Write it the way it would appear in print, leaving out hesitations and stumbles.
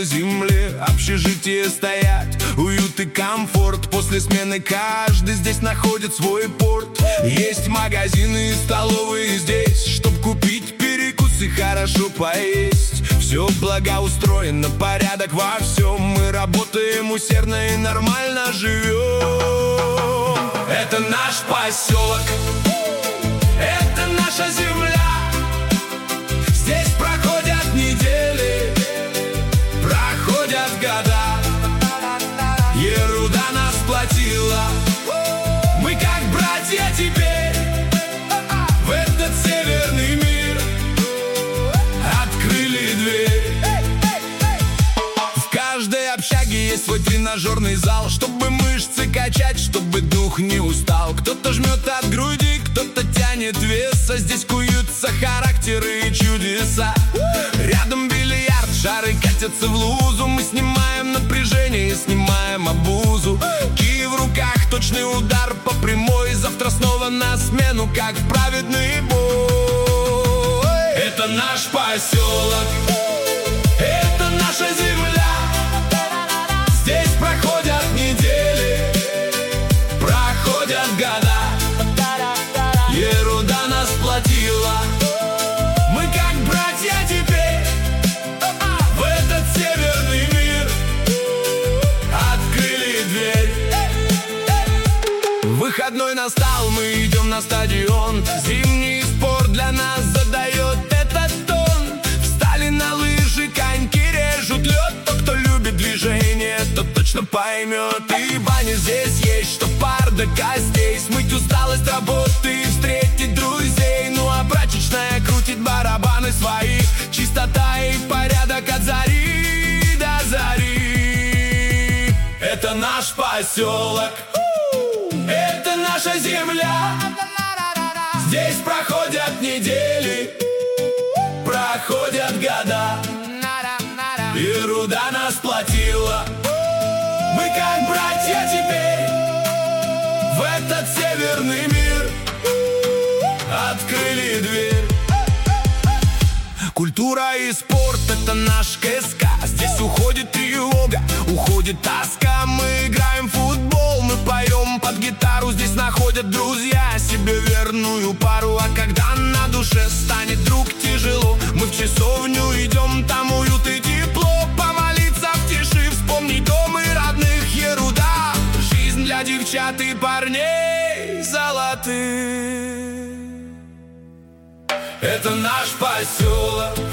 солнце земле, общежитие стоять, уют и комфорт. После смены каждый здесь находит свой порт. Есть магазины и столовые здесь, чтоб купить перекус и хорошо поесть. Все благоустроено, порядок во всем. Мы работаем усердно и нормально живем. Это наш поселок, это наша земля. Здесь проходят недели, проходят года. Ерунда нас сплотила. Мы как братья теперь в этот северный мир открыли дверь. В каждой общаге есть свой тренажерный зал, чтобы мышцы качать, чтобы дух не устал. Кто-то жмет от груди, кто-то тянет веса. Здесь куются характеры и чудеса. Рядом бильярд, шары катятся в лузу. Мы снимаем напряжение, снимаем обузу. Кий в руках, точный удар по прямой. Завтра снова на смену, как праведный бой. Это наш поселок, это наша земля. Здесь проходят недели, проходят года. Ерунда нас сплотила. Мы как братья теперь в этот северный мир открыли дверь. Выходной настал, мы идем на стадион. Зимний спорт для нас задает этот тон. Встали на лыжи, коньки режут лед. Тот, кто любит движение, тот точно поймет. И баня здесь есть, что пар до костей. Смыть усталость работы и встретить друзей. Ну а прачечная крутит барабаны свои. Чистота и порядок от зари до зари. Это наш поселок, это наша земля. Здесь проходят недели, проходят года. Ерунда нас сплотила. Мы как братья теперь в этот северный мир открыли дверь. Культура и спорт — это наш КСК. Здесь уходит тревога, уходит тоска. Мы играем в футбол, мы поем под гитару. Здесь находят друзья себе верную пару. А когда на душе станет вдруг тяжело, мы в часовню идем, там уют и тепло. Помолиться в тиши, вспомнить дом и родных. Ерунда, жизнь для девчат и парней золотых. Это наш поселок,